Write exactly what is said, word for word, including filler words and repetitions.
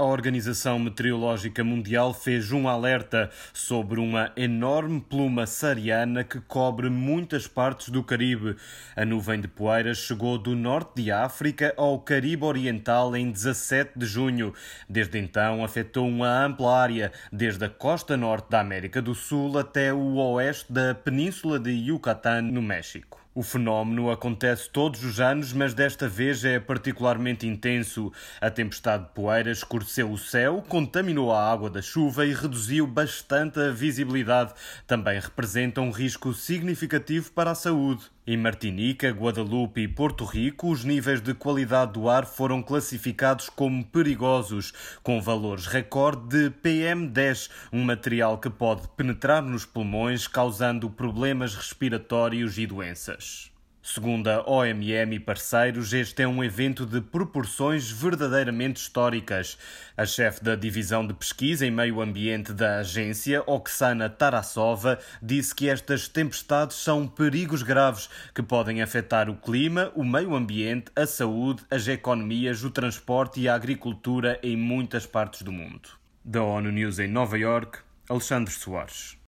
A Organização Meteorológica Mundial fez um alerta sobre uma enorme pluma saariana que cobre muitas partes do Caribe. A nuvem de poeira chegou do norte de África ao Caribe Oriental em dezassete de junho. Desde então, afetou uma ampla área, desde a costa norte da América do Sul até o oeste da Península de Yucatán, no México. O fenómeno acontece todos os anos, mas desta vez é particularmente intenso. A tempestade de poeira escureceu o céu, contaminou a água da chuva e reduziu bastante a visibilidade. Também representa um risco significativo para a saúde. Em Martinica, Guadalupe e Porto Rico, os níveis de qualidade do ar foram classificados como perigosos, com valores recorde de P M dez, um material que pode penetrar nos pulmões, causando problemas respiratórios e doenças. Segundo a O M M e parceiros, este é um evento de proporções verdadeiramente históricas. A chefe da Divisão de Pesquisa em Meio Ambiente da agência, Oksana Tarasova, disse que estas tempestades são perigos graves que podem afetar o clima, o meio ambiente, a saúde, as economias, o transporte e a agricultura em muitas partes do mundo. Da ONU News em Nova Iorque, Alexandre Soares.